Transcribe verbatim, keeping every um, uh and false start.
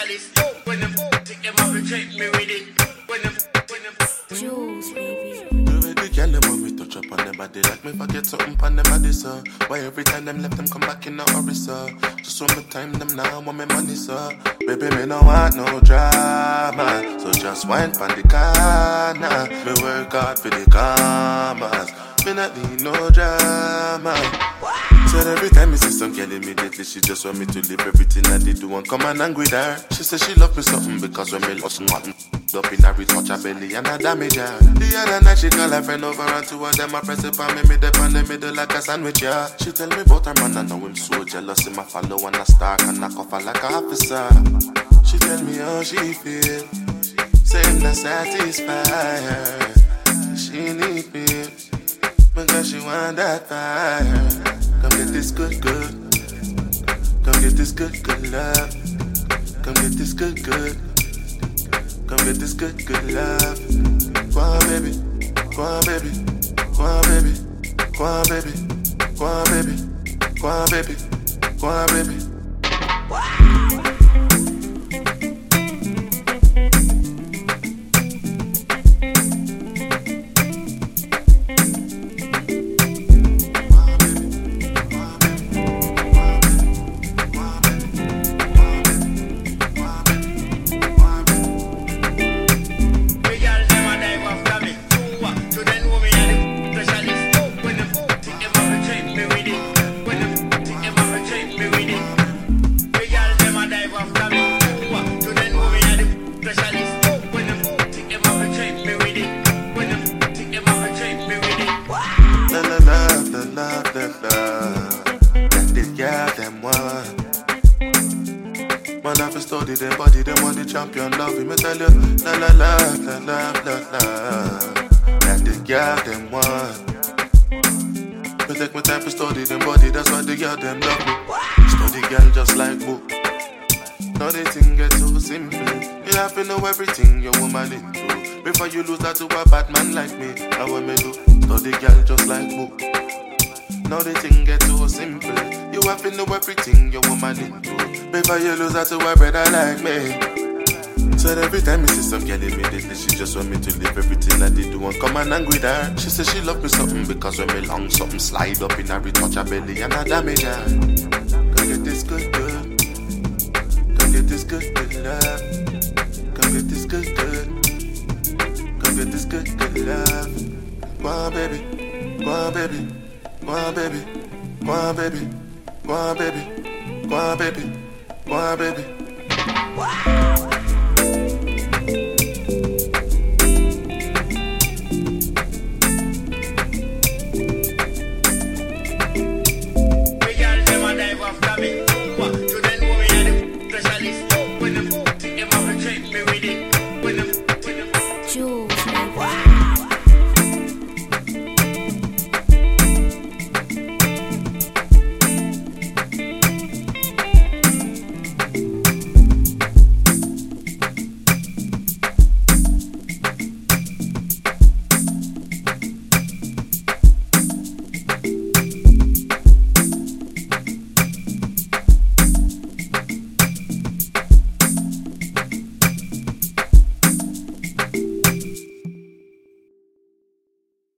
specialist. When them take them up and check me with it. When them, when them. Jules, baby. The way the girl them want me touch up on them body, like me forget something on them body, sir. Why every time them left them come back in a hurry, sir? Just want me time them now, want me money, sir. Baby, me no want no drama, so just wine pon the corner. Me work hard for the commas, me not need no drama. Said every time me see some girl immediately she just want me to leave everything I did do and come and hang with her. She said she love me something because when me lost nothing up in her, touch her belly and I damage her. The other night she call her friend over and two of them I press it on me mid up on the middle like a sandwich, yeah. She tell me about her man, I know him so jealous. Him I follow and I stalk and knock off her like a officer. She tell me how she feel, saying not satisfied her. She need me because she want that fire. Come get this good, good. Come get this good, good love. Come get this good, good. Come get this good, good love. Go on, baby. Go on, baby. Go on, baby. Go on, baby. Go on, baby. Go on, baby. Go on, baby. Man, I've studied them body, them want the champion love. Me tell you, la la la, la la la la. That the girl them want. Me take my time to study them body, that's why the girl them love me. Study girl just like book. Now the thing gets so simple. You have to know everything your woman into before you lose that to a bad man like me. How what me do? Study girl just like book. Now the thing gets so simple. You have to know everything your woman into before you lose her to a brother like me. So every time I see some girl immediately she just want me to leave everything I did do and come and hang with her. She says she love me something because when me long something slide up in her, touch her belly and I damage her. Come get this good, good. Come get this good, good love. Come get this good, good. Come get this good, good love. Go on, baby. Go on, baby. Go on, baby. Go on, baby. Go on, baby. Go on, baby. Go on, baby.